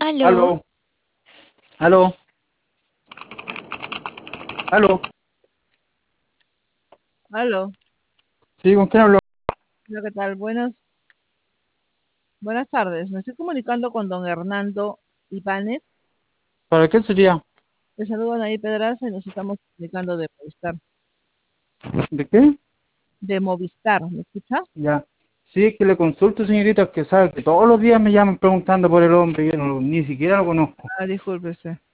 Aló, Aló, aló, aló. aló. Sí, ¿con quién hablo? Hola, ¿qué tal? Buenas tardes. Me estoy comunicando con don Hernando Ibáñez. ¿Para qué sería? Le saludan ahí Pedraza y nos estamos comunicando de Movistar. ¿De qué? De Movistar, ¿me escucha? Ya. Sí, que le consulto, señorita, que sabe que todos los días me llaman preguntando por el hombre y yo ni siquiera lo conozco. Ah, disculpe usted.